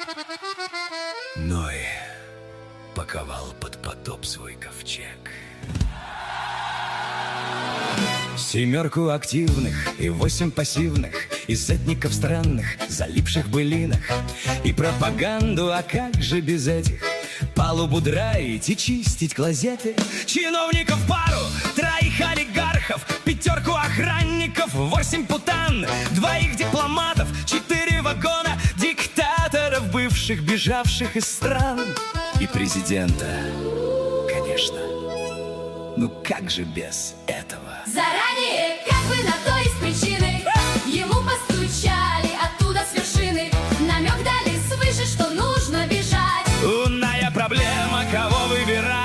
Ной паковал под потоп свой ковчег. Семерку активных и 8 пассивных, и сетников странных, залипших в былинах, и пропаганду, а как же без этих? Палубу драить и чистить клозеты, чиновников пару, 3 олигархов, 5 охранников, 8 путан, 2 дипломатов, 4 вагона диктаторов, бывших, бежавших из стран, и президента, конечно. Ну как же без этого? Заранее, как бы на то из причины, ему постучали оттуда с вершины, намек дали свыше, что нужно бежать. Умная проблема, кого выбирать.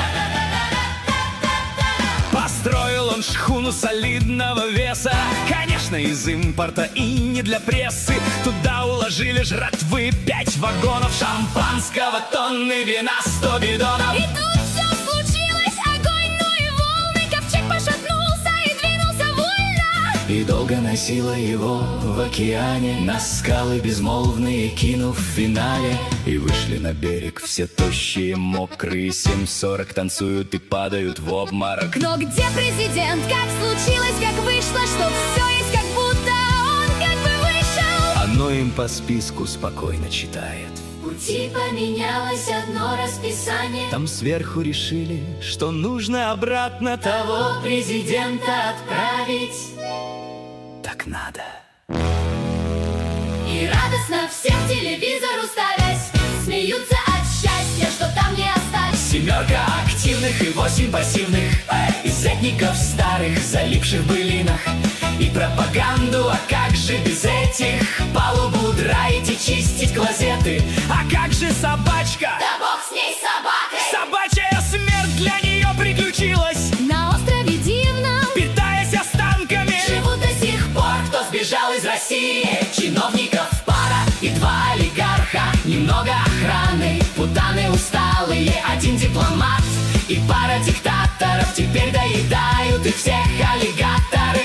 Построил он шхуну солидного веса, конечно, из импорта и не для прессы. Туда уложили жратвы 5 вагонов шампанского, тонны вина, 100 бидонов. И тут все случилось, огонь, ну и волны, ковчег пошатнулся и двинулся вольно. И долго носила его в океане, на скалы безмолвные кинув в финале. И вышли на берег все тощие, мокрые, 7:40 танцуют и падают в обморок. Но где президент? Как случилось, как вышло, что все есть, как будто он как бы вышел? Оно им по списку спокойно читает. В пути поменялось одно расписание. Там сверху решили, что нужно обратно того Президента отправить. так надо. И радостно всем телевизор уставясь, смеются от счастья, что там не остались. 7 активных и 8 пассивных, из этников старых, залипших в былинах, и пропаганду, а как же без этих? Палубу драить и чистить клозеты. А как же собачка? Да бог с ней собакой. Собачья смерть для нее приключилась. На острове дивном Питаясь останками, живут до сих пор, кто сбежал из России. Чиновников пара и 2 олигарха, немного охраны, путаны усталые, 1 дипломат и пара диктаторов. Теперь доедают и всех аллигаторы.